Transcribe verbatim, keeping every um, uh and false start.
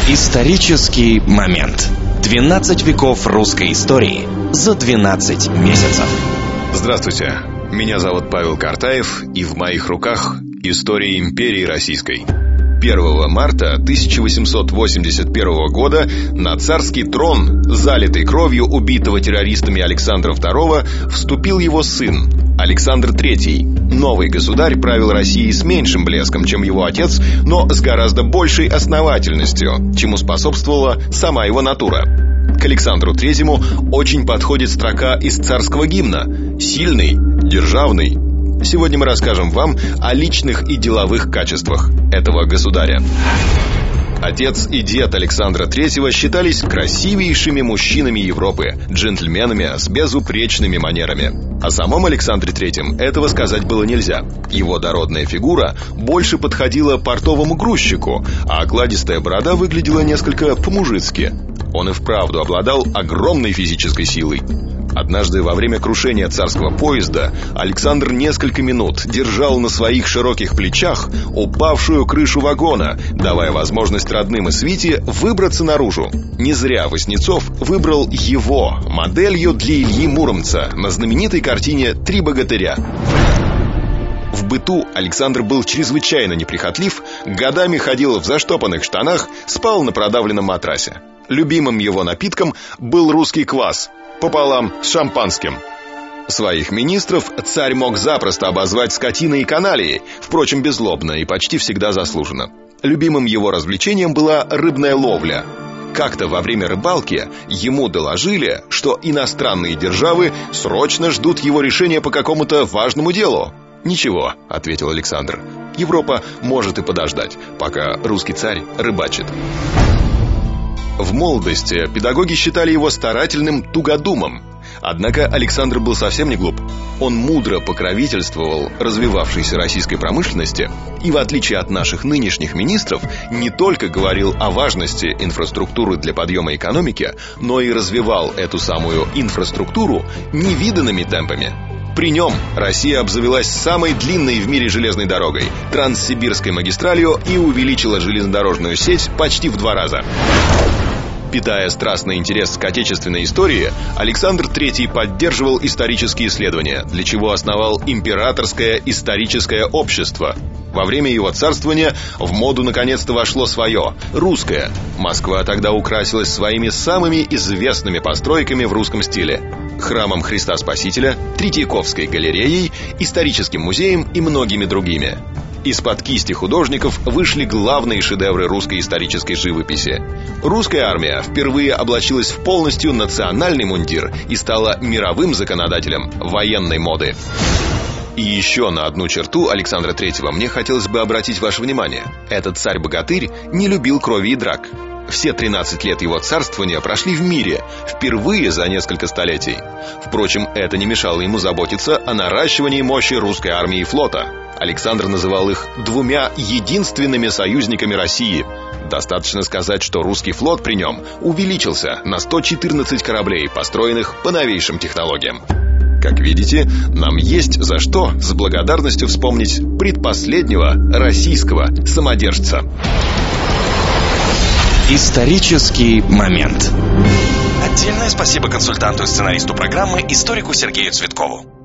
Исторический момент. двенадцать веков русской истории за двенадцать месяцев. Здравствуйте, меня зовут Павел Картаев, и в моих руках история империи российской. первого марта тысяча восемьсот восемьдесят первого года на царский трон, залитый кровью убитого террористами Александра второго, вступил его сын Александр третий. Новый государь правил Россией с меньшим блеском, чем его отец, но с гораздо большей основательностью, чему способствовала сама его натура. К Александру третьему очень подходит строка из царского гимна: «Сильный, державный». Сегодня мы расскажем вам о личных и деловых качествах этого государя. Отец и дед Александра третьего считались красивейшими мужчинами Европы, джентльменами с безупречными манерами. О самом Александре третьем этого сказать было нельзя. Его дородная фигура больше подходила портовому грузчику, а окладистая борода выглядела несколько по-мужицки. Он и вправду обладал огромной физической силой. Однажды во время крушения царского поезда Александр несколько минут держал на своих широких плечах упавшую крышу вагона, давая возможность родным и свите выбраться наружу. Не зря Васнецов выбрал его моделью для Ильи Муромца на знаменитой картине «Три богатыря». В быту Александр был чрезвычайно неприхотлив, годами ходил в заштопанных штанах, спал на продавленном матрасе. Любимым его напитком был русский квас пополам с шампанским. Своих министров царь мог запросто обозвать скотиной и каналией, впрочем, беззлобно и почти всегда заслуженно. Любимым его развлечением была рыбная ловля. Как-то во время рыбалки ему доложили, что иностранные державы срочно ждут его решения по какому-то важному делу. «Ничего», — ответил Александр, — «Европа может и подождать, пока русский царь рыбачит». В молодости педагоги считали его старательным тугодумом. Однако Александр был совсем не глуп. Он мудро покровительствовал развивавшейся российской промышленности и, в отличие от наших нынешних министров, не только говорил о важности инфраструктуры для подъема экономики, но и развивал эту самую инфраструктуру невиданными темпами. При нем Россия обзавелась самой длинной в мире железной дорогой – Транссибирской магистралью, и увеличила железнодорожную сеть почти в два раза. Питая страстный интерес к отечественной истории, Александр третий поддерживал исторические исследования, для чего основал Императорское историческое общество. Во время его царствования в моду наконец-то вошло свое – русское. Москва тогда украсилась своими самыми известными постройками в русском стиле – храмом Христа Спасителя, Третьяковской галереей, историческим музеем и многими другими. Из-под кисти художников вышли главные шедевры русской исторической живописи. Русская армия впервые облачилась в полностью национальный мундир и стала мировым законодателем военной моды. И еще на одну черту Александра третьего мне хотелось бы обратить ваше внимание. Этот царь-богатырь не любил крови и драк. Все тринадцать лет его царствования прошли в мире, впервые за несколько столетий. Впрочем, это не мешало ему заботиться о наращивании мощи русской армии и флота. Александр называл их двумя единственными союзниками России. Достаточно сказать, что русский флот при нем увеличился на сто четырнадцать кораблей, построенных по новейшим технологиям. Как видите, нам есть за что с благодарностью вспомнить предпоследнего российского самодержца. Исторический момент. Отдельное спасибо консультанту и сценаристу программы, историку Сергею Цветкову.